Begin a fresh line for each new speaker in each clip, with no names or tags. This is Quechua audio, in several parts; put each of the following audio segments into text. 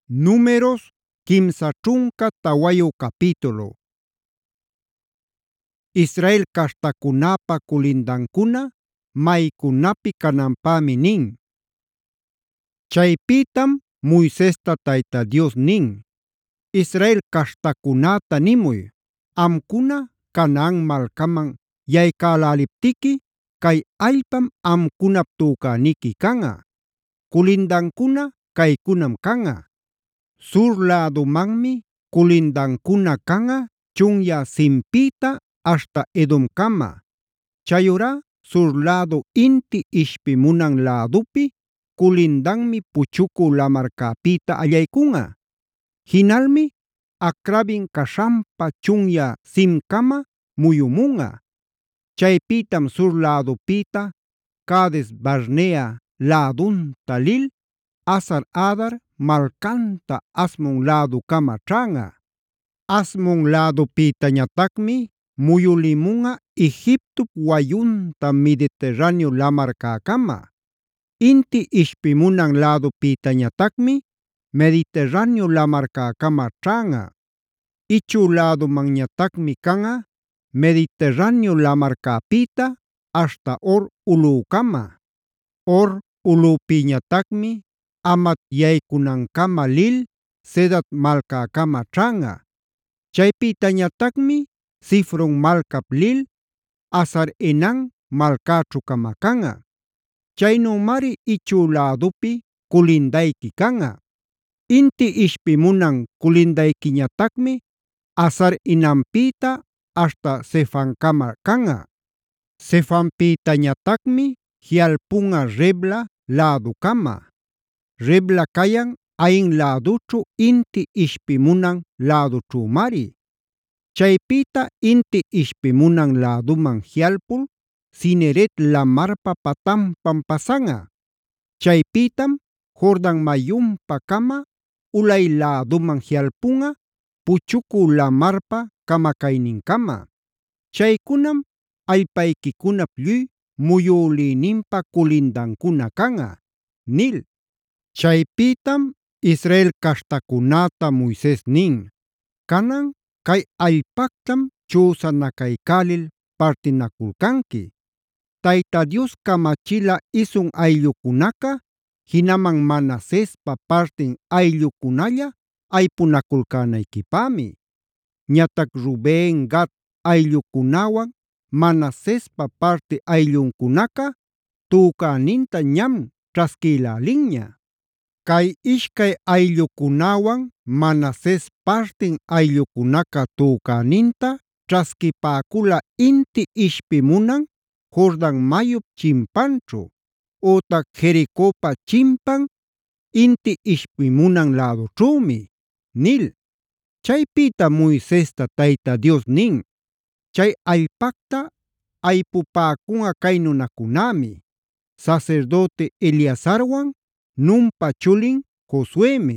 Números kimsa chunka tawayu capítulo. Israel caśhtakunapa kulindankuna maykunapi cananpämi nin. Chaypitam Moisesta Tayta Dios nin: Israel caśhtakunata nimuy: amkuna Canaan malcaman yaykäläliptiki, kay allpam amkunap tücäniqui canꞌa. Kulindankuna kaykunam canꞌa: sur lädumanmi kulindankuna canꞌa chunyä Zinpita aśhta Edomcama. Chayurá sur lädu inti ishpimunan lädupi kulindanmi Puchuku Lamarcäpita allaykunꞌa. Jinalmi Acrabim caśhanpa chunyä Zimcama muyumunꞌa. Chaypitam sur lädupita Cades-barnea lädunta lil Hasar-adar malcanta Asmon läducama ćhanꞌa. Asmon lädupitañatacmi muyulimunꞌa Egiptop wayunta Mediterraneo lamarcäcama. Inti ishpimunan lädupitañatacmi Mediterraneo lamarcäcama ćhanꞌa. Ichü lädumanñatacmi canꞌa Mediterraneo lamarcäpita aśhta Hor ulꞌucama. Hor ulꞌupiñatacmi Hamat yaykunancama lil Cedat malcäcama ćhanꞌa. Chaypitañatacmi Zifron malcap lil Hazar-enan malcäćhu-cama canꞌa. Chaynümari ichü lädupi kulindayki canꞌa. Inti ishpimunan kulindaykiñatacmi Hazar-enanpita aśhta Zefancama canꞌa. Zefanpitañatacmi jialpunꞌa Rebla läducama. Rebla cayan Ain lädućhu inti ishpimunan lädućhümari. Chaypita inti ishpimunan läduman jialpul Cineret lamarpa patanpam pasanꞌa. Chaypitam Jordan mayunpa-cama ulay läduman jialpunꞌa Puchuku Lamarpa kamakaynincama. Chaykunam allpaykikunap lluy muyülïninpa kulindankuna canꞌa” nil. Chaypitam Israel caśhtakunata Moises nin: “Canan kay allpactam chüsanacaycälil partinaculcanqui. Tayta Dios kamachila isun ayllucunaca jinaman Manasespa partin ayllucunalla aypunaculcänayquipämi. Ñatac Ruben, Gad ayllucunawan Manasespa parti aylluncunaca tücäninta ñam ćhasquïlälinña. Kay ishcay ayllucunawan Manases partin ayllucunaca tücäninta ćhasquipäcula inti ishpimunan Jordan mayup chimpanćhu, ütac Jericopa chimpan inti ishpimunan lädućhümi” nil. Chaypita Moisesta Tayta Dios nin: “Chay allpacta aypupäcunꞌa kay nunacunämi: sacerdote Eleazarwan Nunpa chulin Josuemi.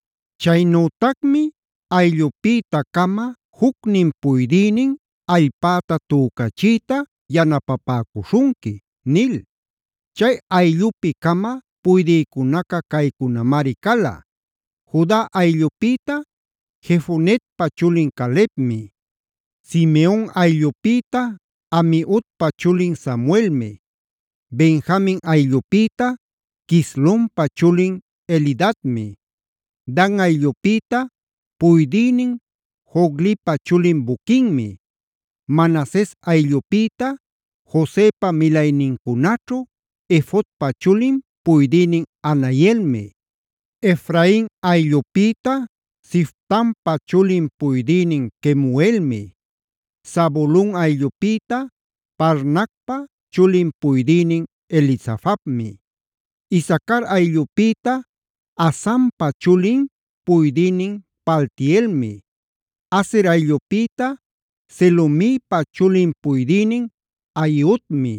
Chaynütacmi ayllupïta-cama jucnin puydïnin allpäta tücachiyta yanapapäcuśhunqui” nil. Chay ayllupi-cama puydïcunaca caycunamari cala: Juda ayllupïta Jefonetpa chulin Calebmi. Simeon ayllupïta Amiudpa chulin Samuelmi. Benjamin ayllupïta Quislonpa chulin Elidadmi. Dan ayllupïta puydïnin Joglipa chulin Buquinmi. Manases ayllupïta Josepa milaynincunaćhu Efodpa chulin puydïnin Hananielmi. Efrain ayllupïta Siftanpa chulin puydïnin Kemuelmi. Zabulon ayllupïta Parnacpa chulin puydïnin Elisafapmi. Isacar ayllupïta Asanpa chulin puydïnin Paltielmi. Aser ayllupïta Selomipa chulin puydïnin Ahiudmi.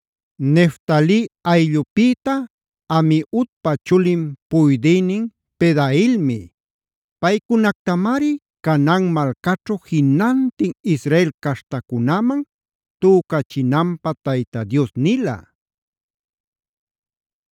Neftali ayllupïta Amiudpa chulin puydïnin Pedailmi. Paycunactamari Canaan malcaćhu jinantin Israel caśhtacunaman tücachinanpä Tayta Dios nila.